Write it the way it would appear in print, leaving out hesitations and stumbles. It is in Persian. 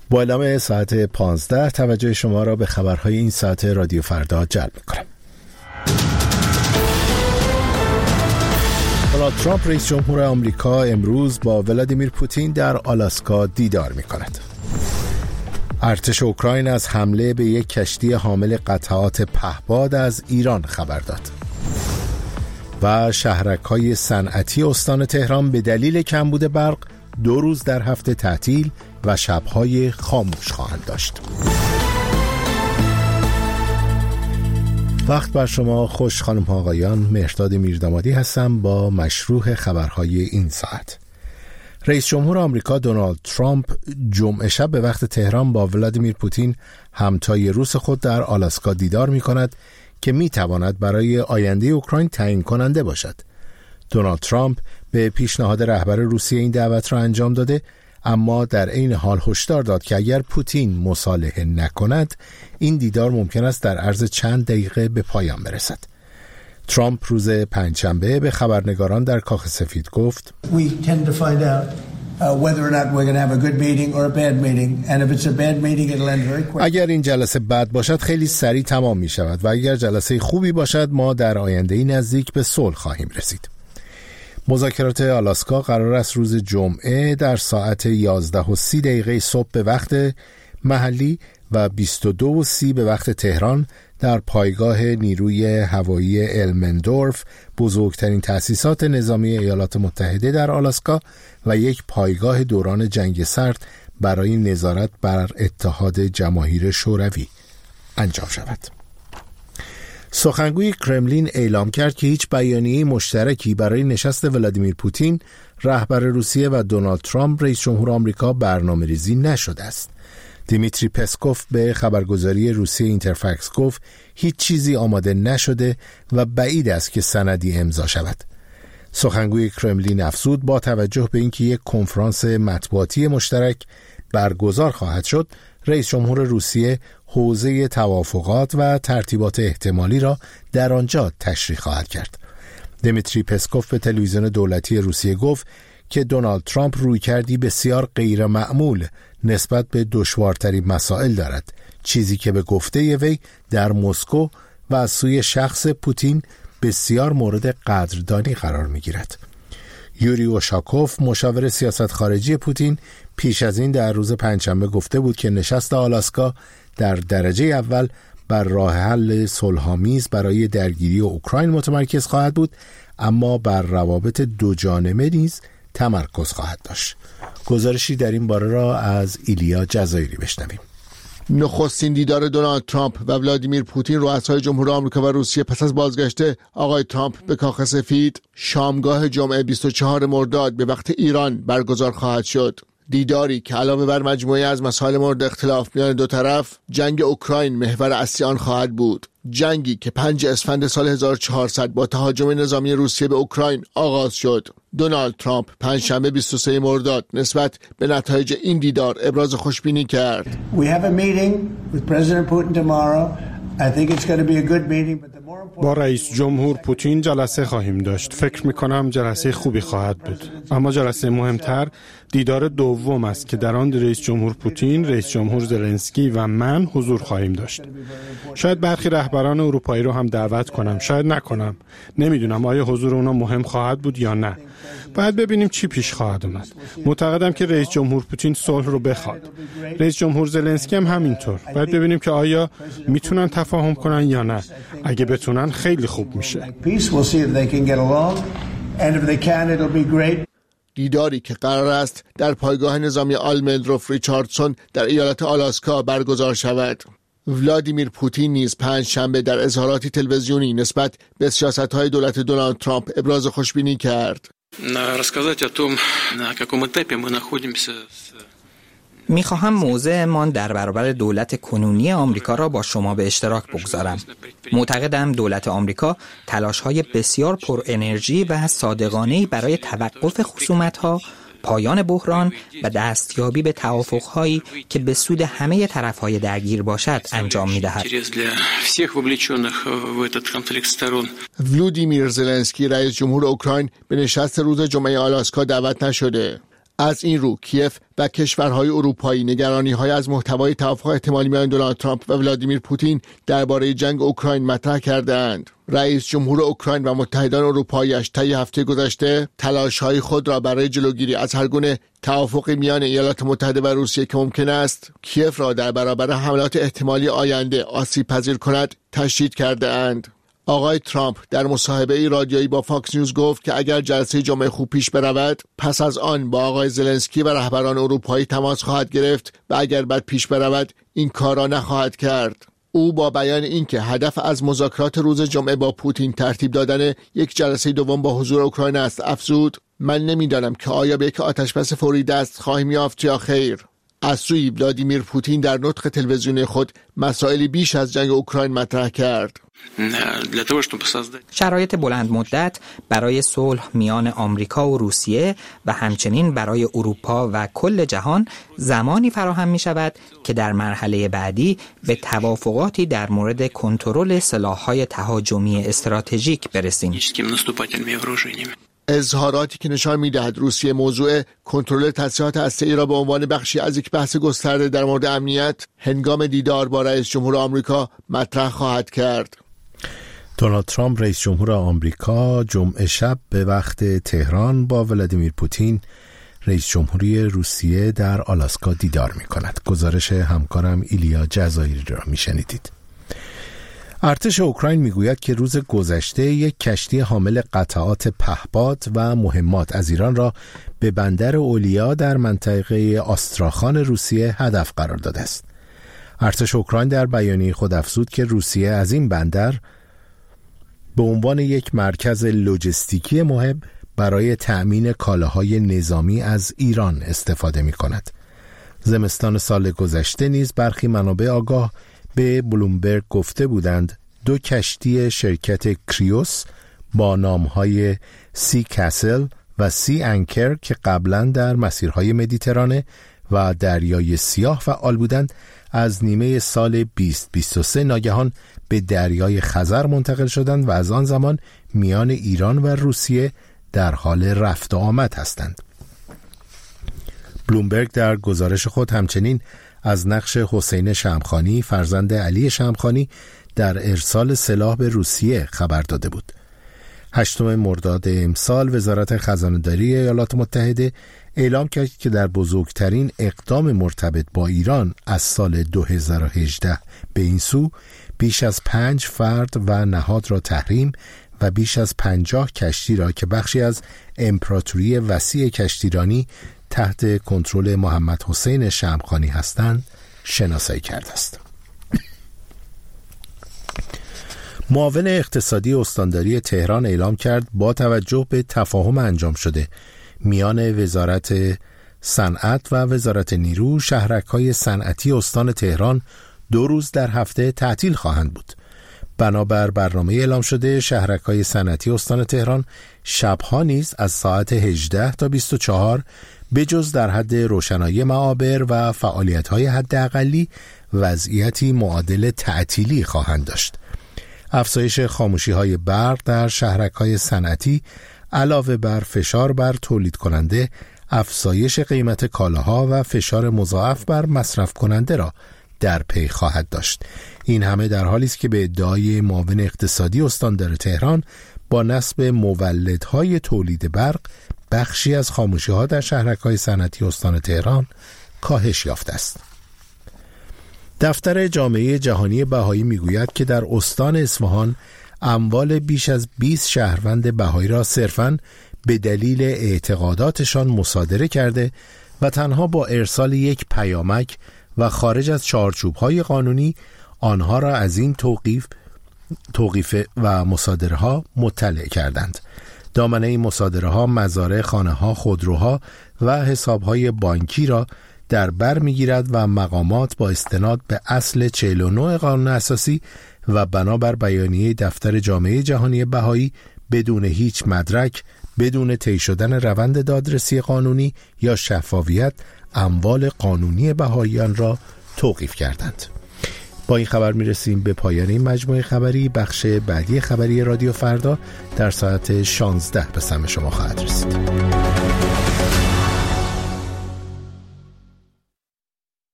با اعلام ساعت 15 توجه شما را به خبرهای این ساعت رادیو فردا جلب می‌کنم. دونالد ترامپ رئیس جمهور آمریکا امروز با ولادیمیر پوتین در آلاسکا دیدار می‌کند. ارتش اوکراین از حمله به یک کشتی حامل قطعات پهپاد از ایران خبر داد. و شهرک‌های صنعتی استان تهران به دلیل کمبود برق 2 روز در هفته تعطیل و شب‌های خاموش خواهند داشت. وقت بر شما خوش خانم ها آقایان، مهرداد میردامادی هستم با مشروح خبرهای این ساعت. رئیس جمهور آمریکا دونالد ترامپ جمعه شب به وقت تهران با ولادیمیر پوتین همتای روس خود در آلاسکا دیدار می کند که می تواند برای آینده اوکراین تعیین کننده باشد. دونالد ترامپ به پیشنهاد رهبر روسیه این دعوت را انجام داده، اما در عین حال هشدار داد که اگر پوتین مصالحه نکند این دیدار ممکن است در عرض چند دقیقه به پایان برسد. ترامپ روز پنجشنبه به خبرنگاران در کاخ سفید گفت اگر این جلسه بد باشد خیلی سریع تمام می شود و اگر جلسه خوبی باشد ما در آینده نزدیک به صلح خواهیم رسید. مذاکرات آلاسکا قرار است روز جمعه در ساعت 11:30 صبح به وقت محلی و 22:30 به وقت تهران در پایگاه نیروی هوایی المندورف، بزرگترین تأسیسات نظامی ایالات متحده در آلاسکا و یک پایگاه دوران جنگ سرد برای نظارت بر اتحاد جماهیر شوروی انجام شود. سخنگوی کرملین اعلام کرد که هیچ بیانیه مشترکی برای نشست ولادیمیر پوتین، رهبر روسیه و دونالد ترامپ رئیس جمهور آمریکا برنامه‌ریزی نشده است. دیمیتری پسکوف به خبرگزاری روسیه اینترفکس گفت هیچ چیزی آماده نشده و بعید است که سندی امضا شود. سخنگوی کرملین افزود با توجه به اینکه یک کنفرانس مطبوعاتی مشترک برگزار خواهد شد، رئیس جمهور روسیه حوزه توافقات و ترتیبات احتمالی را در آنجا تشریح خواهد کرد. دیمیتری پسکوف به تلویزیون دولتی روسیه گفت که دونالد ترامپ رویکردی بسیار غیر معمول نسبت به دشوارترین مسائل دارد، چیزی که به گفته وی در مسکو و از سوی شخص پوتین بسیار مورد قدردانی قرار می‌گیرد. یوری اوشاکوف مشاور سیاست خارجی پوتین پیش از این در روز پنجشنبه گفته بود که نشست آلاسکا در درجه اول بر راه حل صلح‌آمیز برای درگیری اوکراین متمرکز خواهد بود، اما بر روابط دو جانبه نیز تمرکز خواهد داشت. گزارشی در این باره را از ایلیا جزایری بشنویم. نخستین دیدار دونالد ترامپ و ولادیمیر پوتین رؤسای جمهور آمریکا و روسیه پس از بازگشت آقای ترامپ به کاخ سفید شامگاه جمعه 24 مرداد به وقت ایران برگزار خواهد شد. دیداری که علاوه بر مجموعه از مسائل مورد اختلاف میان دو طرف، جنگ اوکراین محور اصلی آن خواهد بود. جنگی که 5 اسفند سال 1400 با تهاجم نظامی روسیه به اوکراین آغاز شد. دونالد ترامپ پنجشنبه 23 مرداد نسبت به نتایج این دیدار ابراز خوشبینی کرد. We have a meeting with President Putin tomorrow. I think it's going to be a good meeting, but با رئیس جمهور پوتین جلسه خواهیم داشت. فکر می‌کنم جلسه خوبی خواهد بود. اما جلسه مهمتر دیدار دوم است که در آن رئیس جمهور پوتین، رئیس جمهور زلنسکی و من حضور خواهیم داشت. شاید برخی رهبران اروپایی رو هم دعوت کنم، شاید نکنم. نمیدونم آیا حضور اونا مهم خواهد بود یا نه. باید ببینیم چی پیش خواهد اومد. معتقدم که رئیس جمهور پوتین صلح رو بخواد. رئیس جمهور زلنسکی هم همینطور. باید ببینیم که آیا میتونن تفاهم کنن یا نه. اگه بتونن خیلی خوب میشه. دیداری که قرار است در پایگاه نظامی آلمندروف ریچاردسون در ایالت آلاسکا برگزار شود. ولادیمیر پوتین نیز پنجشنبه در اظهاراتی تلویزیونی نسبت به سیاست‌های دولت دونالد ترامپ ابراز خوشبینی کرد. میخواهم موضعمان در برابر دولت کنونی آمریکا را با شما به اشتراک بگذارم. معتقدم دولت آمریکا تلاش‌های بسیار پر انرژی و صادقانه‌ای برای توقف خصومت‌ها، پایان بحران و دستیابی به توافق‌هایی که به سود همه طرف‌های درگیر باشد انجام می‌دهد. ولادیمیر زلنسکی رئیس جمهور اوکراین به نشست روز جمعه آلاسکا دعوت نشده. از این رو کیف و کشورهای اروپایی نگرانی‌های از محتوای توافق احتمالی میان دونالد ترامپ و ولادیمیر پوتین درباره جنگ اوکراین مطرح کرده‌اند. رئیس جمهور اوکراین و متحدان اروپایی‌اش طی هفته گذشته تلاش‌های خود را برای جلوگیری از هر گونه توافقی میان ایالات متحده و روسیه که ممکن است کیف را در برابر حملات احتمالی آینده آسیب‌پذیر کند تشدید کرده‌اند. آقای ترامپ در مصاحبه رادیویی با فاکس نیوز گفت که اگر جلسه جمعه خوب پیش برود پس از آن با آقای زلنسکی و رهبران اروپایی تماس خواهد گرفت و اگر بد پیش برود این کار را نخواهد کرد. او با بیان اینکه هدف از مذاکرات روز جمعه با پوتین ترتیب دادن یک جلسه دوم با حضور اوکراین است افزود: من نمیدانم که آیا به یک آتشبس فوری دست خواهیم یافت یا خیر. از سوی ولادیمیر پوتین در نطق تلویزیونی خود مسائلی بیش از جنگ اوکراین مطرح کرد. شرایط بلند مدت برای صلح میان آمریکا و روسیه و همچنین برای اروپا و کل جهان زمانی فراهم می شود که در مرحله بعدی به توافقاتی در مورد کنترل سلاح‌های تهاجمی استراتژیک برسیم. اظهاراتی که نشان می‌دهد روسیه موضوع کنترل تسلیحات هسته‌ای را به عنوان بخشی از یک بحث گسترده در مورد امنیت هنگام دیدار با رئیس جمهور آمریکا مطرح خواهد کرد. دونالد ترامپ رئیس جمهور آمریکا جمعه شب به وقت تهران با ولادیمیر پوتین رئیس جمهوری روسیه در آلاسکا دیدار می‌کند. گزارش همکارم ایلیا جزایری را می‌شنیدید. ارتش اوکراین میگوید که روز گذشته یک کشتی حامل قطعات پهپاد و مهمات از ایران را به بندر اولیا در منطقه آستراخان روسیه هدف قرار داده است. ارتش اوکراین در بیانیه خود افزود که روسیه از این بندر به عنوان یک مرکز لوجستیکی مهم برای تأمین کالاهای نظامی از ایران استفاده می‌کند. زمستان سال گذشته نیز برخی منابع آگاه به بلومبرگ گفته بودند 2 کشتی شرکت کریوس با نامهای سی کاسل و سی انکر که قبلا در مسیرهای مدیترانه و دریای سیاه فعال بودند از نیمه سال 2023 ناگهان به دریای خزر منتقل شدند و از آن زمان میان ایران و روسیه در حال رفت و آمد هستند. بلومبرگ در گزارش خود همچنین از نقش حسین شمخانی فرزند علی شمخانی در ارسال سلاح به روسیه خبر داده بود. 8 مرداد امسال وزارت خزانه‌داری ایالات متحده اعلام کرد که در بزرگترین اقدام مرتبط با ایران از سال 2018 به این سو بیش از 5 فرد و نهاد را تحریم و بیش از 50 کشتی را که بخشی از امپراتوری وسیع کشتیرانی تحت کنترل محمد حسین شمخانی هستند شناسایی کرده است. معاون اقتصادی استانداری تهران اعلام کرد با توجه به تفاهم انجام شده میان وزارت صنعت و وزارت نیرو شهرک‌های صنعتی استان تهران 2 روز در هفته تعطیل خواهند بود. بنابر برنامه اعلام شده شهرک‌های صنعتی استان تهران شبها نیز از ساعت 18 تا 24 بجز در حد روشنایی معابر و فعالیت‌های حداقلی وضعیتی معادل تعطیلی خواهند داشت. افزایش خاموشی‌های برق در شهرک‌های صنعتی علاوه بر فشار بر تولید کننده، افزایش قیمت کالاها و فشار مضاعف بر مصرف کننده را در پی خواهد داشت. این همه در حالی است که به ادعای معاون اقتصادی استاندار تهران با نصب مولدهای تولید برق بخشی از خاموشی‌ها در شهرک‌های صنعتی استان تهران کاهش یافته است. دفتر جامعه جهانی بهایی میگوید که در استان اصفهان اموال بیش از 20 شهروند بهایی را صرفاً به دلیل اعتقاداتشان مصادره کرده و تنها با ارسال یک پیامک و خارج از چارچوب‌های قانونی آنها را از این توقیف و مصادره ها مطلع کردند. دامنه این مصادره ها مزارع خانه ها، خودروها و حساب های بانکی را در بر میگیرد و مقامات با استناد به اصل 49 قانون اساسی و بنابر بیانیه دفتر جامعه جهانی بهایی بدون هیچ مدرک، بدون طی شدن روند دادرسی قانونی یا شفافیت اموال قانونی بهاییان را توقیف کردند. با این خبر میرسیم به پایان این مجموعه خبری. بخش بعدی خبری رادیو فردا در ساعت 16 به سمع شما خواهد رسید.